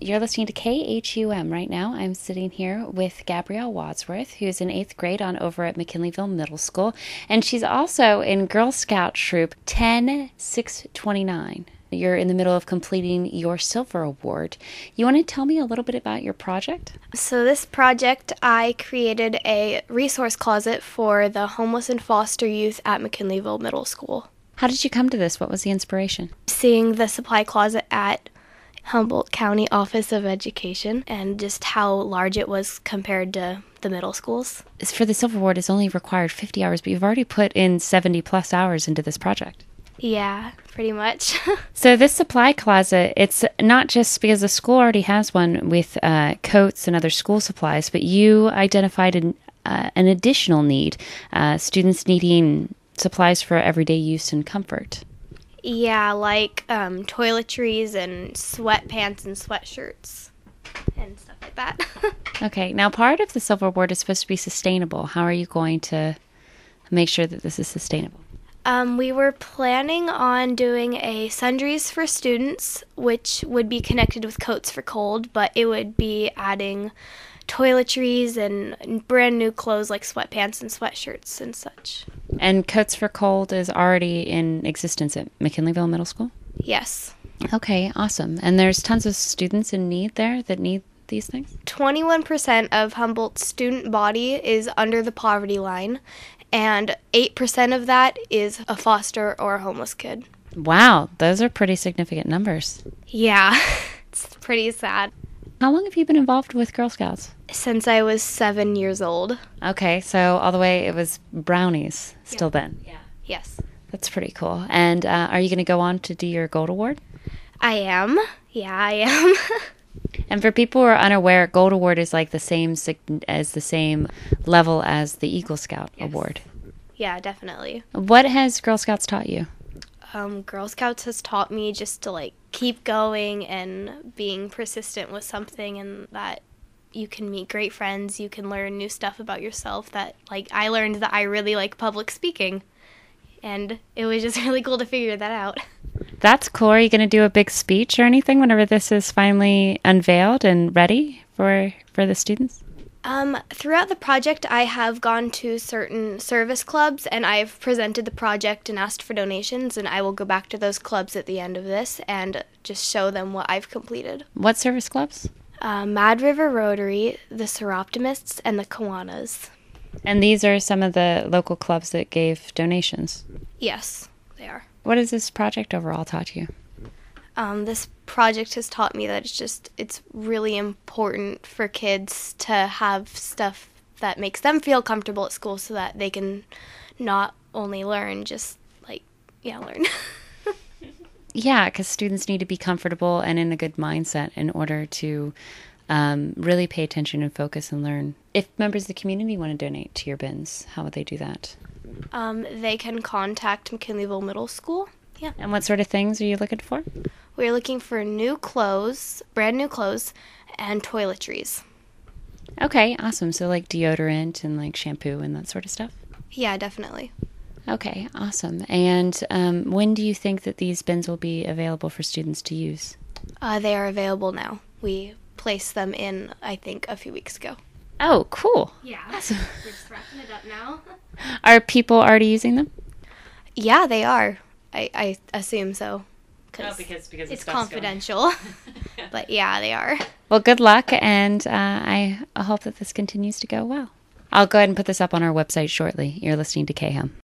You're listening to KHUM right now. I'm sitting here with Gabrielle Wadsworth, who's in 8th grade over at McKinleyville Middle School, and she's also in Girl Scout Troop 10629. You're in the middle of completing your Silver Award. You want to tell me a little bit about your project? So this project, I created a resource closet for the homeless and foster youth at McKinleyville Middle School. How did you come to this? What was the inspiration? Seeing the supply closet at Humboldt County Office of Education and just how large it was compared to the middle schools. For the Silver Award, it's only required 50 hours, but you've already put in 70 plus hours into this project. Yeah, pretty much. So this supply closet, it's not just because the school already has one with coats and other school supplies, but you identified an additional need, students needing supplies for everyday use and comfort. Yeah, like toiletries and sweatpants and sweatshirts and stuff like that. Okay, now part of the Silver Award is supposed to be sustainable. How are you going to make sure that this is sustainable? We were planning on doing a sundries for students, which would be connected with Coats for Cold, but it would be adding toiletries and brand new clothes like sweatpants and sweatshirts and such. And Coats for Cold is already in existence at McKinleyville Middle School? Yes. Okay, awesome. And there's tons of students in need there that need these things? 21% of Humboldt's student body is under the poverty line, and 8% of that is a foster or a homeless kid. Wow, those are pretty significant numbers. Yeah, it's pretty sad. How long have you been involved with Girl Scouts? Since I was 7 years old. Okay, so all the way it was brownies still then? Yeah. Yes. That's pretty cool. And are you going to go on to do your Gold Award? I am. Yeah, I am. And for people who are unaware, Gold Award is like the same level as the Eagle Scout Award. Yeah, definitely. What has Girl Scouts taught you? Girl Scouts has taught me just to keep going and being persistent with something, and that you can meet great friends, you can learn new stuff about yourself. That I learned that I really like public speaking, and it was just really cool to figure that out. That's cool. Are you going to do a big speech or anything whenever this is finally unveiled and ready for the students? Throughout the project, I have gone to certain service clubs, and I've presented the project and asked for donations, and I will go back to those clubs at the end of this and just show them what I've completed. What service clubs? Mad River Rotary, the Seroptimists, and the Kiwanis. And these are some of the local clubs that gave donations? Yes, they are. What has this project overall taught you? This project has taught me that it's really important for kids to have stuff that makes them feel comfortable at school so that they can not only learn, learn. Yeah, because students need to be comfortable and in a good mindset in order to really pay attention and focus and learn. If members of the community want to donate to your bins, how would they do that? They can contact McKinleyville Middle School. Yeah. And what sort of things are you looking for? We're looking for new clothes, brand new clothes, and toiletries. Okay, awesome. So deodorant and shampoo and that sort of stuff? Yeah, definitely. Okay, awesome. And when do you think that these bins will be available for students to use? They are available now. We placed them in, I think, a few weeks ago. Oh, cool. Yeah. Awesome. We're just wrapping it up now. Are people already using them? Yeah, they are. I assume so. Because it's confidential. But yeah, they are. Well, good luck, and I hope that this continues to go well. I'll go ahead and put this up on our website shortly. You're listening to KHUM.